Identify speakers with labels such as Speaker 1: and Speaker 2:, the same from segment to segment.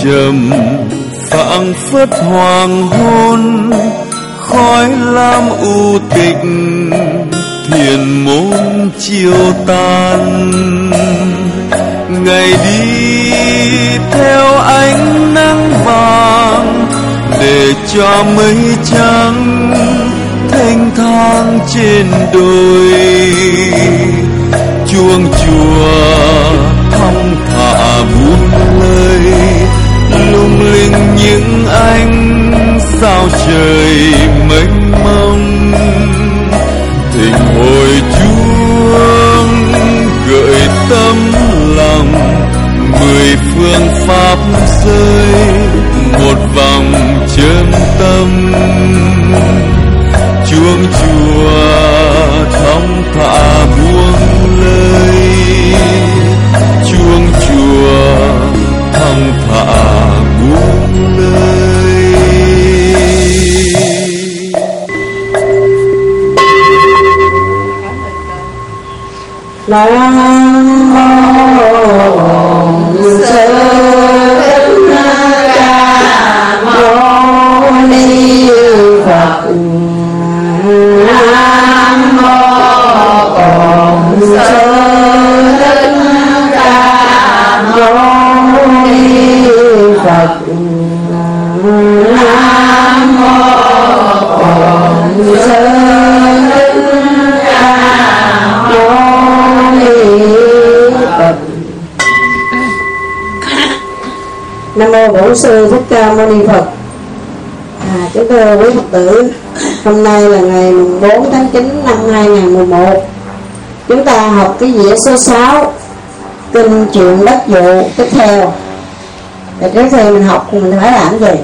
Speaker 1: trầm phảng phất hoàng hôn, khói lam u tịch thiền môn chiều tàn. Ngày đi theo ánh nắng vàng để cho mây trắng thênh thang trên đồi. Chuông chùa thong thả buông lời, lung linh những ánh sao trời mênh mông. Thỉnh hồi chuông gợi tấm lòng, 10 phương pháp rơi một vòng chân tâm. Chuông chùa thong thả buông lời, chuông chùa thong thả buông lời.
Speaker 2: Nam mô Sư Thích Ca Mâu Ni Phật. Nam mô Sư Thích Ca Mâu Ni Phật. Nam mô Sư Nam mô Bổn Sư Thích Ca Mâu Ni Phật. Kính thưa quý Phật tử, hôm nay là ngày 4 tháng 9 năm 2011. Chúng ta học cái dĩa số 6 kinh Chuyện Đất Vụ tiếp theo. Để trước khi mình học thì mình phải làm gì?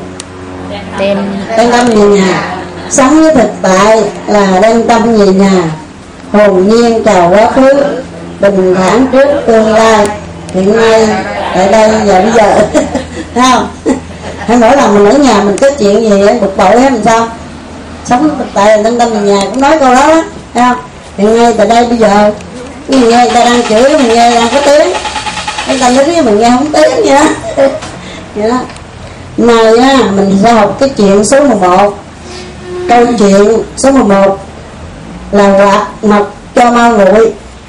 Speaker 2: Đem tâm về nhà. Sống với thực tại là đem tâm về nhà, hồn nhiên chào quá khứ, bình thản trước tương lai, hiện nay tại đây và bây giờ. Thấy không? Hay mỗi lần mình ở nhà mình có chuyện gì bực bội hay làm sao, sống thực tại là đem tâm về nhà, cũng nói câu đó đó. Thấy không? Hiện nay tại đây bây giờ, mình nghe người ta đang chửi, mình nghe đang có tiếng, người ta nói với mình nghe không tiếng vậy đó. Vậy đó. Này á, mình sẽ học cái chuyện số 11. Câu chuyện số 11 là quạt mật cho ma nguội.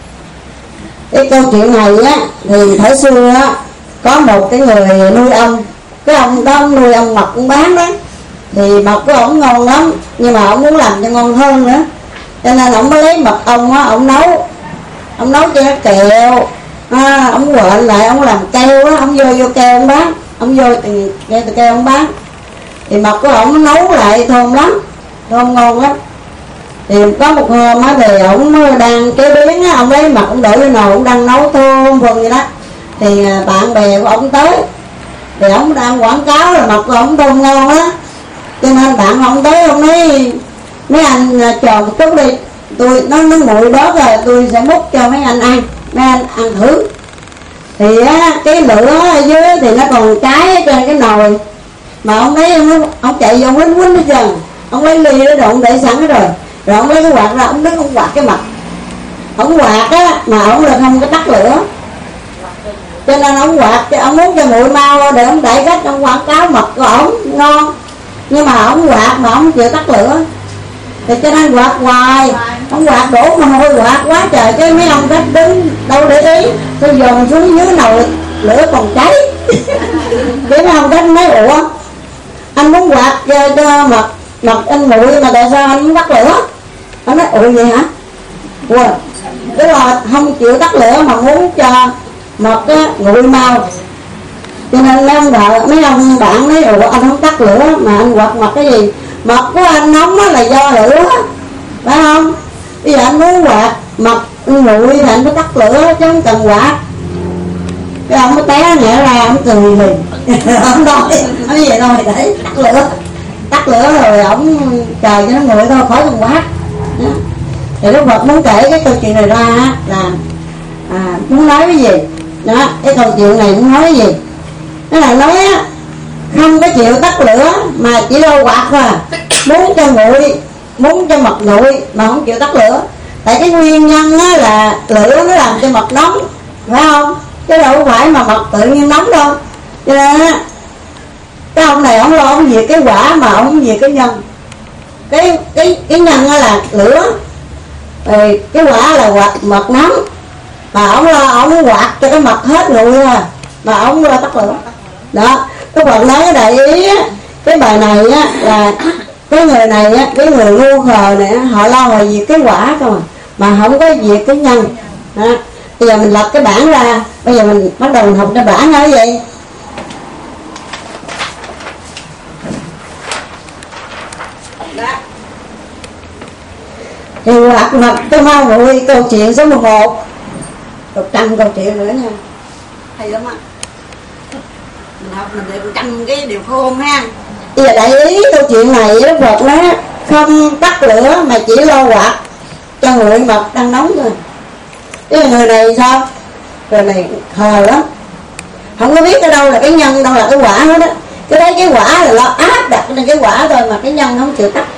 Speaker 2: Cái câu chuyện này á thì thời xưa á có một cái người nuôi ong. Cái ông đó nuôi ong mật cũng bán đó. Thì mật của ổng ngon lắm, nhưng mà ổng muốn làm cho ngon hơn nữa, cho nên ổng mới lấy mật ong á, ổng nấu cho nó kẹo. Ổng quện lại, ổng làm keo á, ổng vô keo ổng bán, ổng vô từ keo ổng bán. Thì mật của ổng nấu lại thơm lắm, thơm ngon lắm. Thì có một hôm á thì ổng đang chế biến á, ổng lấy mật ổng đổ vô nồi, ổng đang nấu thơm phừng vậy đó. Thì bạn bè của ổng tới, thì ổng đang quảng cáo là mật của ổng thơm ngon á, cho nên bạn ổng tới, ổng nói mấy anh chờ một chút đi, tôi nó nguội đó rồi tôi sẽ múc cho mấy anh ăn, mấy anh ăn thử. Thì á cái lửa ở dưới thì nó còn cháy trên cái nồi, mà ông thấy ông chạy vô quýnh hết trơn. Ông lấy ly đó ông để sẵn rồi, rồi ông lấy cái quạt ra, ông đứng ông quạt cái mặt, ông quạt á mà ông là không có tắt lửa, cho nên ông quạt, ông muốn cho nguội mau để ông đẩy cách ông quảng cáo mật của ông ngon, nhưng mà ông quạt mà ông không chịu tắt lửa, thì cho nên quạt hoài, ông quạt đổ mồ hôi quạt quá trời. Cái mấy ông cách đứng đâu để ý, tôi dồn xuống dưới nồi lửa còn cháy. Cái mấy ông cách nói ủa, anh muốn quạt cho mật anh nguội mà tại sao anh muốn tắt lửa? Anh nói ủa vậy hả? Wow. Tức là không chịu tắt lửa mà muốn cho mật á nguội mau, cho nên mấy ông bạn nói ủa anh không tắt lửa mà anh quạt mật cái gì? Mật của anh nóng á là do lửa, phải không? Bây giờ anh muốn quạt mật nguội thì anh phải tắt lửa chứ không cần quạt. Cái ông mới té nhẹ ra, ông cười liền. Ông nói vậy thôi để tắt lửa rồi ổng chờ cho nó nguội thôi, khỏi cần quát. Thì Đức Phật muốn kể cái câu chuyện này ra là muốn nói cái gì đó, cái câu chuyện này muốn nói cái gì? Nó là nói á, không có chịu tắt lửa mà chỉ đâu quạt thôi, muốn cho nguội, muốn cho mật nguội mà không chịu tắt lửa. Tại cái nguyên nhân á là lửa nó làm cho mật nóng, phải không? Chứ đâu phải mà mật tự nhiên nóng đâu. Cho nên á Cái ông này ông lo ông diệt cái quả mà ông không diệt cái nhân. Cái nhân là lửa, rồi cái quả là mật nóng, mà ông lo ông quạt cho cái mật hết nguội à, mà ông lo tắt lửa. Đó, cái Phật nói đại ý á, cái bài này á là cái người này á, cái người ngu khờ này á, họ lo họ diệt cái quả không mà không có diệt cái nhân. Đó. Bây giờ mình lật cái bảng ra, bây giờ mình bắt đầu mình học cái bảng nói gì. Thì hoặc tôi mau nguội câu chuyện số 11, 100 câu chuyện nữa nha, hay lắm á. Mình học mình được 100 cái điều khôn ha. Bây giờ đại ý câu chuyện này Đức Phật nói không tắt lửa mà chỉ lo quạt cho nguội mật đang nóng thôi. Cái người này sao? Người này khờ lắm, không có biết ở đâu là cái nhân, đâu là cái quả hết á. Cái đấy cái quả là lo áp đặt lên cái quả thôi, mà cái nhân không chịu tắt.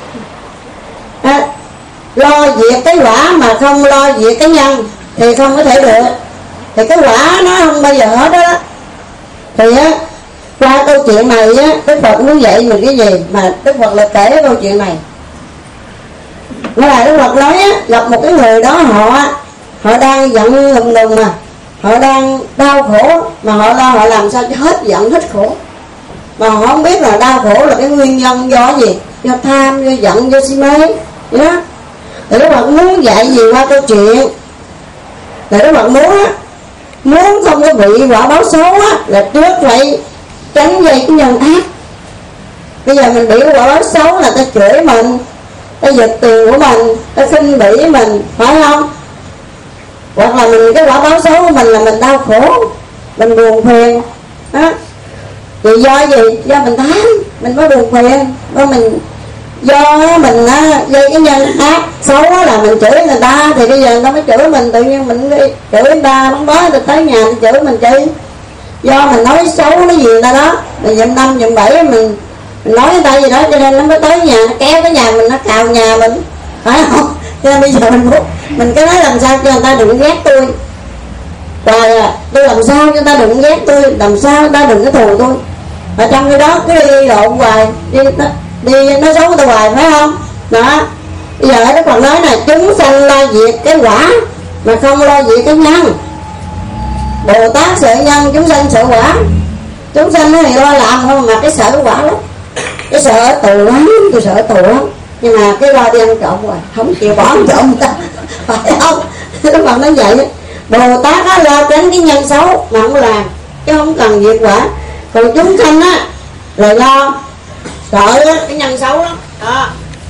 Speaker 2: Lo diệt cái quả mà không lo diệt cái nhân thì không có thể được, thì cái quả nó không bao giờ hết đó. Thì á, qua câu chuyện này á, Đức Phật muốn dạy mình cái gì mà Đức Phật lại kể câu chuyện này. Nó là Đức Phật nói á, gặp một cái người đó họ đang giận lùng đùng, mà họ đang đau khổ, mà họ lo họ làm sao cho hết giận hết khổ, mà họ không biết là đau khổ là cái nguyên nhân do gì, do tham, do giận, do si mê đó. Thì Đức Phật muốn dạy gì qua câu chuyện là Đức Phật muốn không có bị quả báo xấu á, là trước phải tránh dây cái nhân ác. Bây giờ mình bị quả báo xấu là ta chửi mình, ta giật tiền của mình, ta khinh bỉ mình, phải không? Hoặc là mình cái quả báo xấu của mình là mình đau khổ, mình buồn phiền đó. Thì do gì? Do mình tham, mình mới buồn phiền. Do mình dây cái nhân ác xấu là mình chửi người ta, thì bây giờ người ta mới chửi mình, tự nhiên mình chửi người ta, bóng bó người tới nhà mình chửi mình chi? Do mình nói xấu nói gì người ta đó, mình dùm 5 dùm 7 mình nói người ta gì đó, cho nên nó mới tới nhà, nó kéo tới nhà mình, nó cào nhà mình, phải không? Cho nên bây giờ mình cứ nói làm sao cho người ta đừng ghét tôi, rồi tôi làm sao cho người ta đừng ghét tôi, làm sao người ta đừng có thù tôi. Ở trong cái đó cứ đi lộn hoài, đi nói xấu người ta hoài, phải không? Đó. Bây giờ Đức Phật nói là chúng sanh lo diệt cái quả mà không lo diệt cái nhân. Bồ Tát sợ nhân, chúng sanh sợ quả. Chúng sanh thì lo làm không, mà cái sợ quả lắm. Cái sợ ở tù lắm, tôi sợ ở tù lắm. Nhưng mà cái lo đi ăn trộm rồi, không chịu bỏ ăn trộm người ta, phải không? Đức Phật nói vậy. Bồ Tát á, lo tránh cái nhân xấu mà không làm, chứ không cần diệt quả. Còn chúng sanh á là lo sợ cái nhân xấu lắm đó.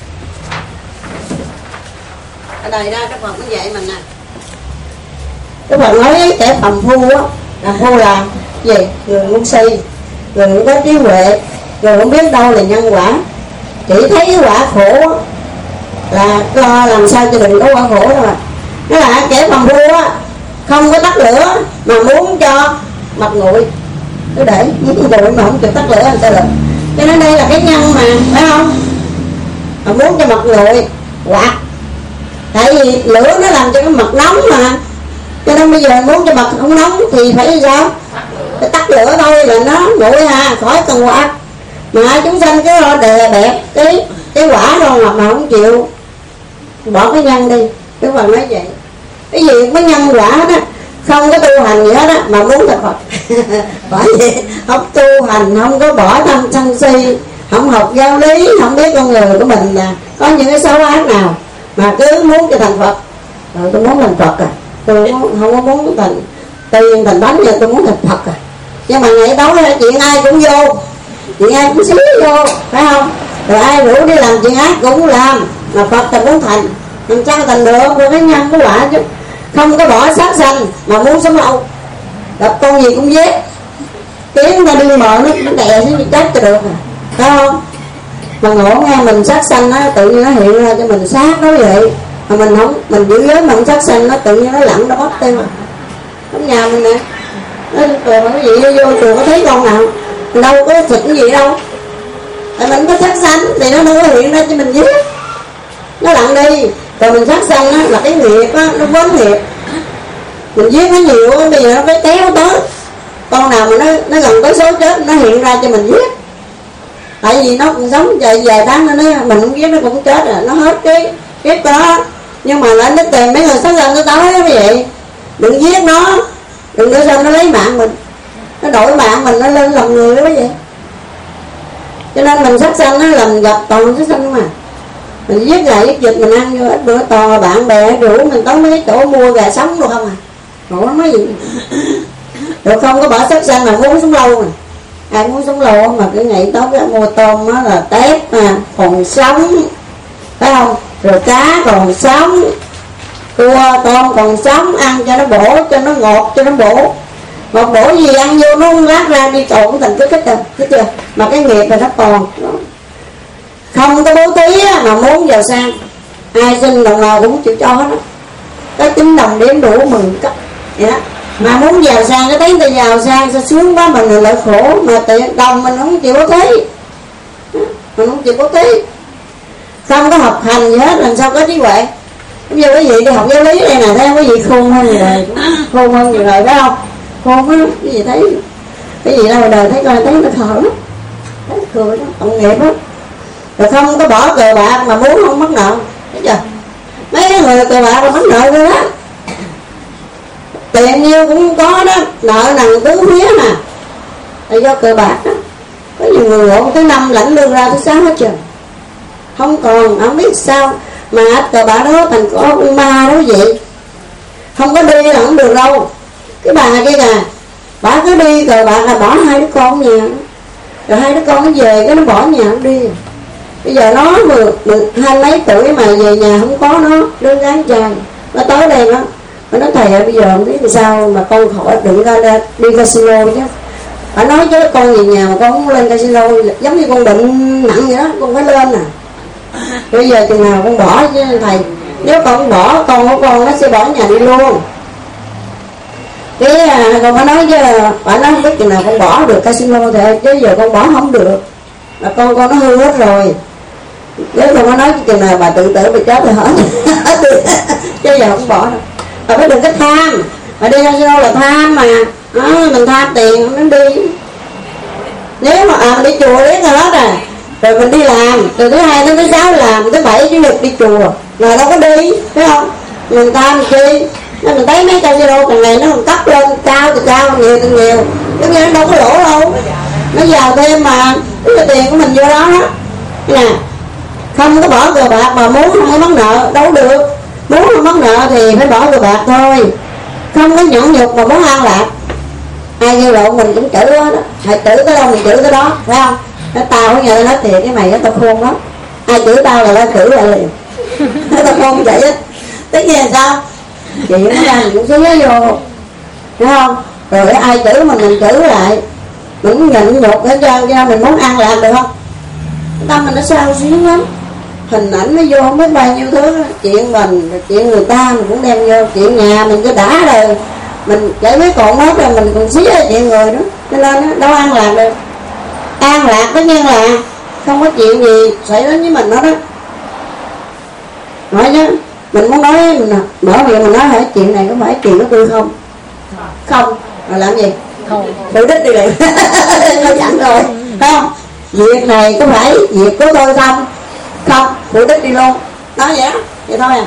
Speaker 2: Ở đây ra Đức Phật mới dạy mình nè. Đức Phật nói với kẻ phàm phu á, phàm phu là gì? Người ngu si, người không có trí huệ, người không biết đâu là nhân quả, chỉ thấy cái quả khổ á, là lo làm sao cho đừng có quả khổ thôi. Nó là kẻ phàm phu á, không có tắt lửa mà muốn cho mặt nguội, cứ để muốn nguội mà không chịu tắt lửa người ta được. Cho nên đây là cái nhân mà, phải không? Mà muốn cho mặt nguội quạt, tại vì lửa nó làm cho cái mặt nóng mà, cho nên bây giờ muốn cho mặt không nóng thì phải sao? Phải tắt lửa thôi là nó nguội khỏi cần quạt. Mà chúng sanh cái lo đè bẹp cái quả rồi mà không chịu bỏ cái nhân đi. Đức Phật nói vậy. Cái gì cũng có nhân quả đó, không có tu hành gì hết á mà muốn thành Phật. Bởi vì không tu hành, không có bỏ tham sân si, không học giáo lý, không biết con người của mình là có những cái xấu ác nào, mà cứ muốn cho thành Phật. Rồi tôi muốn thành Phật tôi không có muốn thành tiền thành bánh, giờ tôi muốn thành Phật Nhưng mà ngày đó là chuyện ai cũng vô, chuyện ai cũng xí vô, phải không? Rồi ai rủ đi làm chuyện ác cũng làm, mà Phật thì muốn thành, làm sao thành được? Rồi cái nhân của quả chứ, không có bỏ sát sanh mà muốn sống lâu, gặp con gì cũng giết, kiếm ta đi mờ nó đè xuống chết cho được phải không? Mà ngộ nghe mình sát sanh nó tự nhiên nó hiện ra cho mình sát nó vậy, mà mình không, mình giữ giới mà không sát sanh nó tự nhiên nó lặn nó bóp tiêu. Trong nhà mình nè, nó chùa cái gì vô chùa có thấy con nào, mình đâu có thịt cái gì đâu, tại mình có sát sanh thì nó đâu có hiện ra cho mình giết, nó lặn đi. Rồi mình sát sanh á là cái nghiệp á, nó vốn nghiệp, mình giết nó nhiều bây giờ nó phải kéo tới, con nào mà nó gần tới số chết nó hiện ra cho mình giết, Tại vì nó cũng sống vài tháng nữa mình không giết nó cũng chết rồi, nó hết cái kiếp của nó. Nhưng mà lại nó tìm mấy người sát sanh nó tới đó vậy. Đừng giết nó, đừng để sao nó lấy mạng mình, nó đổi mạng mình, nó lên làm người đó vậy. Cho nên mình sát sanh nó làm gặp toàn sát sanh mà. Mình giết gà giết vịt mình ăn vô ít bữa toàn là bạn bè rủ mình tới mấy cái chỗ mua gà sống được không à. Ngộ lắm mấy gì. Rồi không có bỏ sát sanh mà muốn sống lâu mà. Ai muốn sống lâu mà cái ngày tối cái mua tôm đó là tép mà còn sống, phải không? Rồi cá còn sống, cua tôm còn sống, ăn cho nó bổ, cho nó ngọt, cho nó bổ. Ngọt bổ gì ăn vô nó lát ra đi trộn thành cái rồi, thấy chưa? Mà cái nghiệp là nó còn không có bố thí mà muốn giàu sang, ai xin đồng nào cũng chịu cho hết đó. Có 9 đồng đếm đủ mừng cấp vậy đó. Mà muốn giàu sang, cái thấy người ta giàu sang sao sướng quá, mình lại khổ. Mà tiền đồng mình không chịu bố thí, mình không chịu bố thí, không có học hành gì hết, làm sao có trí huệ. Bây giờ quý vị đi học giáo lý đây nè, thấy quý vị khôn hơn người đời, khôn hơn người đời phải không? Khôn á, quý vị thấy cái gì đâu mà đời thấy coi thấy nó khờ lắm, thấy cười đó, tội nghiệp đó. Rồi không có bỏ cờ bạc mà muốn không mắc nợ, thấy chưa? Mấy cái người cờ bạc là mắc nợ rồi đó, tiền nhiêu cũng có đó, nợ nần tứ phía mà, là do cờ bạc đó. Có nhiều người ngộ thứ 5 lãnh lương ra thứ 6 hết trời, không còn, không biết sao mà cờ bạc đó thành có ma đó vậy. Không có đi là không được đâu. Cái bà kia kìa, bà cứ đi cờ bạc là bỏ 2 đứa con nhà, rồi 2 đứa con nó về cái nó bỏ nhà nó đi. Bây giờ nó được 20 mấy tuổi mà về nhà không có nó, đứa gái trai nó tới đây nó nói thầy ơi bây giờ không biết làm sao mà con khỏi đừng ra đi casino chứ. Bà nói chứ con về nhà mà con không lên casino giống như con bệnh nặng vậy đó, con phải lên nè. Bây giờ chừng nào con bỏ chứ thầy, nếu con không bỏ con của con nó sẽ bỏ nhà đi luôn. Cái con mới nói chứ bà nói không biết chừng nào con bỏ được casino thì chứ giờ con bỏ không được, mà con nó hư hết rồi. Nếu con mới nói chừng nào bà tự tử bà chết rồi hết chứ giờ không bỏ đâu. Bà phải đừng có tham, mà đi casino là tham mà mình tham tiền nó đi. Nếu mà mình đi chùa biết rồi hết à, rồi mình đi làm từ thứ 2 đến thứ 6 làm, thứ 7 chủ nhật đi chùa là đâu có đi, phải không? Mình tham chi nên mình thấy mấy casino càng ngày nó còn cấp lên cao từ cao, nhiều từ nhiều, giống như nó đâu có lỗ đâu, nó giàu thêm mà cái tiền của mình vô đó đó nè. Không có bỏ cờ bạc mà muốn không có mắc nợ đâu được, muốn không mắc nợ thì phải bỏ cờ bạc thôi. Không có nhẫn nhục mà muốn an lạc, ai kêu lộn mình cũng chửi đó, hãy chửi tới đâu mình chửi tới đó, phải không? Nó tao có nhờ hết tiền cái mày đó tao khôn lắm, ai chửi tao là tao chửi lại liền tao khôn vậy á. Tất nhiên là sao chị nó ra mình cũng xíu vô, đúng không? Rồi ai chửi mình chửi lại, mình nhịn nhục hết trơn, cho mình muốn ăn làm được không? Tâm mình nó sao xuyến lắm, hình ảnh nó vô không biết bao nhiêu thứ, chuyện mình chuyện người ta mình cũng đem vô, chuyện nhà mình cứ đã rồi mình giải quyết còn hết rồi mình còn xí chuyện người đó, cho nên đó, đâu ăn lạc được. An lạc tất nhiên là không có chuyện gì xảy đến với mình đó đó. Nói chứ mình muốn nói mình mở miệng mình nói hỏi chuyện này có phải chuyện của tôi không? Không, mà làm gì? Không. Tự đích đi liền tôi dặn rồi, phải không? Việc này có phải việc của tôi không? Không, tự đích đi luôn. Nói vậy đó, vậy thôi à.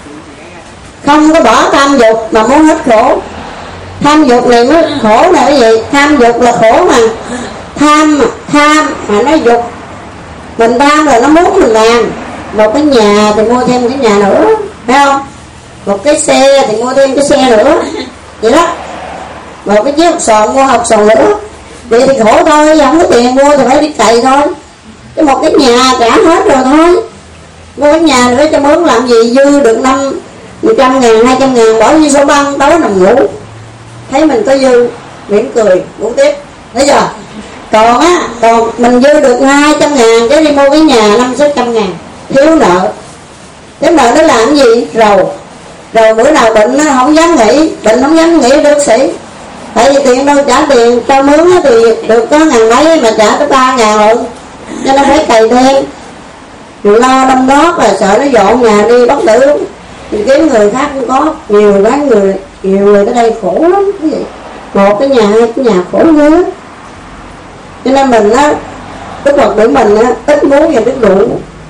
Speaker 2: Không có bỏ tham dục mà muốn hết khổ. Tham dục này mới khổ là cái gì? Tham dục là khổ mà. Tham mà nó dục. Mình tham rồi nó muốn mình làm. Một cái nhà thì mua thêm cái nhà nữa, phải không? Một cái xe thì mua thêm cái xe nữa, vậy đó. Một cái chiếc học sòn mua học sòn nữa. Vậy thì khổ thôi, không có tiền mua thì phải đi cày thôi. Cái một cái nhà trả hết rồi thôi. Mua cái nhà nữa cho mướn làm gì, dư được 100.000, 200.000 bỏ vô số băng, tối nằm ngủ. Thấy mình có dư, mỉm cười, ngủ tiếp. Thấy chưa? Còn mình dư được 200.000 chứ đi mua cái nhà 500-600.000, thiếu nợ. Thiếu nợ nó làm gì? Rồi bữa nào bệnh nó không dám nghỉ, bác sĩ. Tại vì tiền đâu trả tiền cho mướn thì được có 1.000 mấy mà trả tới 3.000 rồi, cho nên phải cày thêm. Rồi lo đông đót là sợ nó dọn nhà đi bất tử, thì kiếm người khác cũng có nhiều người tới đây khổ lắm cái gì. Một cái nhà, hai cái nhà khổ nữa. Cho nên mình Đức Phật để mình á, ít muốn và biết đủ,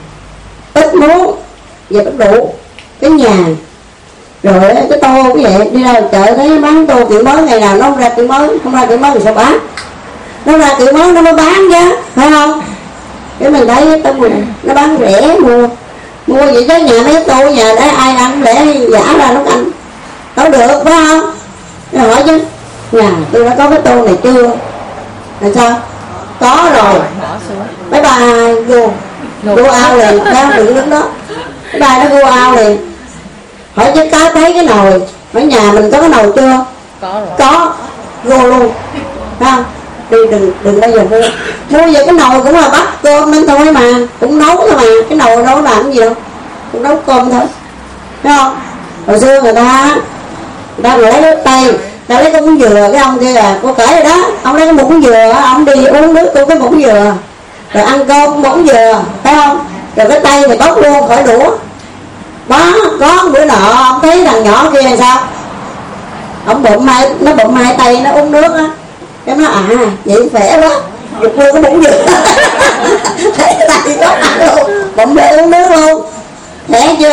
Speaker 2: ít muốn và biết đủ cái nhà. Rồi cái tô cũng vậy, đi ra chợ thấy bán tô kiểu mới, ngày nào nó không ra kiểu mới, không ra kiểu mới thì sao bán? Nó ra kiểu mới nó mới bán chứ, phải không? Cái mình thấy tao mình nó bán rẻ, mua vậy chứ nhà mấy tô nhà để ai ăn lẽ giả ra nó ăn đâu được, phải không? Nó hỏi chứ nhà tôi đã có cái tô này chưa? Là sao? Có rồi. Mấy bà vô ao liền, đang đựng đứng đó. Mấy bà nó vô ao liền. Hỏi chứ có thấy cái nồi ở nhà mình có cái nồi chưa?
Speaker 3: Có rồi.
Speaker 2: Có, vô luôn, phải không? Đi đừng bao giờ mua về cái nồi cũng là bắt cơm lên thôi mà, cũng nấu thôi mà, cái nồi đâu làm cái gì đâu, cũng nấu cơm thôi, thấy không? Hồi xưa người ta lấy nước tây, ta lấy cái muỗng dừa, cái ông kia là cô kể rồi đó, ông lấy cái muỗng dừa, ông đi uống nước của cái muỗng dừa, rồi ăn cơm muỗng dừa, thấy không? Rồi cái tay thì bóc luôn khỏi đũa. Đó, có bữa nọ ông thấy thằng nhỏ kia là sao? Ông bụng hai tay nó uống nước á, cái nó vậy khỏe quá, giục luôn cái muỗng dừa. Thấy tay có ăn luôn, bụng để uống nước luôn, khỏe chưa?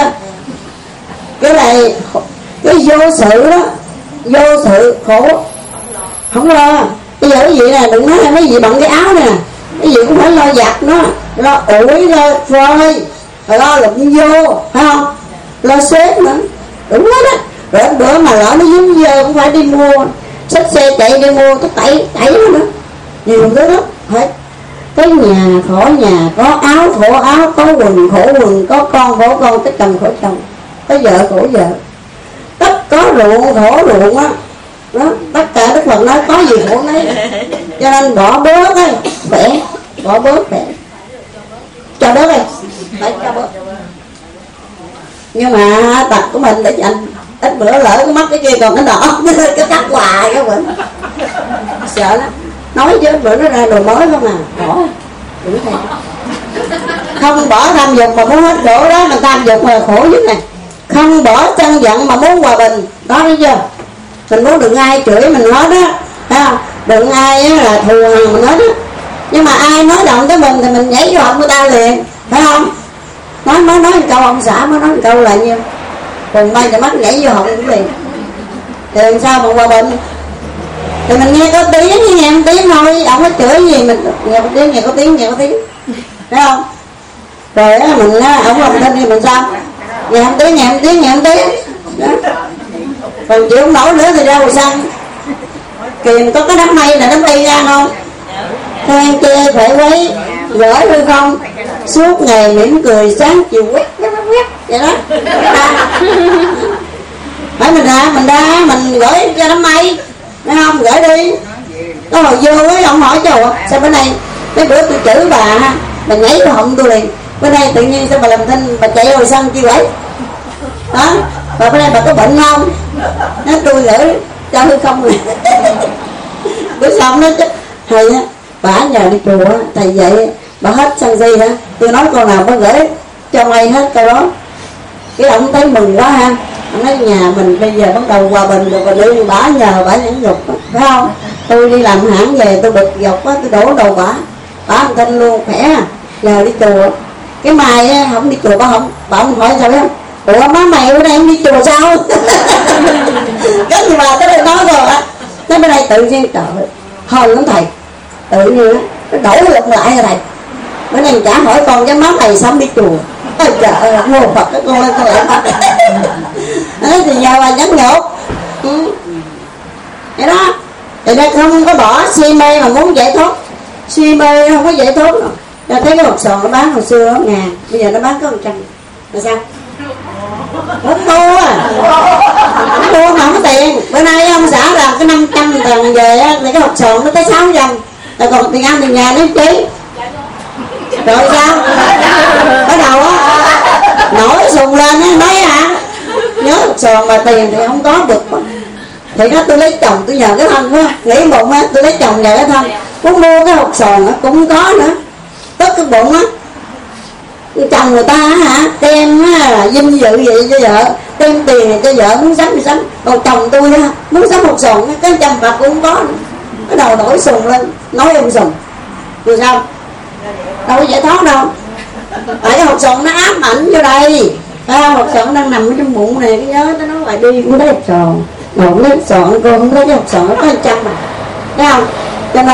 Speaker 2: Cái này cái vô sự đó, vô sự khổ không lo. Bây giờ cái gì nè, đừng nói mấy gì bận cái áo nè, cái gì cũng phải lo giặt nó, lo ủi, lo phơi, rồi lo lụm vô, phải không? Lo xếp nữa, đúng hết á. Rồi bữa mà lỡ nó dính dơ cũng phải đi mua, xách xe chạy đi mua, cái tẩy nó nữa, nhiều thứ đó. Phải cái nhà khổ nhà, có áo khổ áo, có quần khổ quần, có con khổ con, cái chồng khổ chồng, có vợ khổ vợ, tất có ruộng khổ ruộng á. Đó, tất cả Đức Phật nói có gì khổ nấy, cho nên bỏ bớt ấy, khỏe, bỏ bớt khỏe, cho bớt đi, phải cho bớt. Nhưng mà tật của mình để dành ít bữa lỡ cái mắt cái kia còn cái đỏ, cái cắt hoài cái mình sợ lắm. Nói chứ bữa nó ra đồ mới không à, bỏ đừng thèm. Không bỏ tham dục mà muốn hết khổ đó, mình tham dục là khổ nhất này. Không bỏ chân giận mà muốn hòa bình, đó thấy chưa? Mình muốn đừng ai chửi mình hết á, thấy không? Đừng ai là thù hằn mình hết á. Nhưng mà ai nói động tới mình thì mình nhảy vô họng người ta liền, phải không? Nói một câu ông xã mới nói một câu là nhiêu, cùng bay thì mắt nhảy vô họng cũng liền. Thì làm sao mà hòa bình? Thì mình nghe có tiếng với nghe không tiếng thôi, ông có chửi gì mình nghe có tiếng, nghe có tiếng, thấy không? Rồi á mình á, ông lòng tin thì mình sao? Nghe không tiếng đó. Còn chịu không nổi nữa thì ra hồ xăng. Kìa có cái đám mây là đám mây ra không? Than chê phải quấy, gỡ hư không? Suốt ngày mỉm cười, sáng chiều quét vậy đó. Phải mình gửi cho đám mây, thấy không? Gửi đi. Có hồi vô ấy, ông hỏi cho sao bữa nay mấy bữa tôi chửi bà nhảy vào họng tôi liền, bữa nay tự nhiên sao bà làm thinh, bà chạy hồi sân chi quẩy đó, bà bữa nay bà có bệnh không? Nói tôi gửi cho hư không rồi. Bữa xong nó chết hay á, bà nhờ đi chùa thầy dạy bà hết sân si hả? Tôi nói câu nào bà gửi cho mày hết câu đó. Cái ông thấy mừng quá ha, ông nói nhà mình bây giờ bắt đầu hòa bình rồi, còn đi bả nhờ bả nhẫn nhục, phải không? Tôi đi làm hãng về tôi bực dọc á, tôi đổ đầu bả ăn tin luôn, khỏe nhờ đi chùa. Cái mai á, không đi chùa bà không hỏi sao đó, ủa má mày bữa nay không đi chùa sao? Cái gì bà tới đây nói rồi á, tới bên đây tự nhiên trời hên lắm thầy, tự nhiên nó đổi lộn lại rồi thầy, bữa nay chả hỏi con cái má mày sao không đi chùa. Ôi trời ơi, mua Phật cái con lên con lại đó thì nhờ bà nhắn nhục. Vậy đó, thì đây không có bỏ si mê mà muốn giải thoát, si mê không có giải thoát đâu. Ta thấy cái hộp sòn nó bán hồi xưa đó, ngàn, bây giờ nó bán có 100, là sao? Không mua mà không có tiền. Bữa nay ông xã làm cái 500 tầng về á, thì cái hộp sòn nó tới 600, rồi còn tiền ăn tiền nhà nó chí. Rồi sao? Bắt đầu á nổi sùng lên á, nói nhớ hộp sòn mà tiền thì không có được. Thì đó tôi lấy chồng tôi nhờ cái thân á, nghĩ bụng á, tôi lấy chồng nhờ cái thân, muốn mua cái hộp sòn á cũng có nữa, tức cái bụng á. Chồng người ta hả đem là vinh dự vậy cho vợ, đem tiền cho vợ muốn sắm thì sắm, còn chồng tôi á muốn sắm hộp sòn cái trăm bạc cũng không có nữa. Cái đầu nổi sùng lên nói ông sùng rồi sao? đâu có giải thoát đâu. Tại cái hột sọn nó ám ảnh vô đây. Hột sọn đang nằm ở trong bụng này, cái nhớ nó nói hoài đi, không thấy hột sọn. Mà không thấy hột sọn, cô không thấy cái hột sọn nó có 100 mà. Thấy không?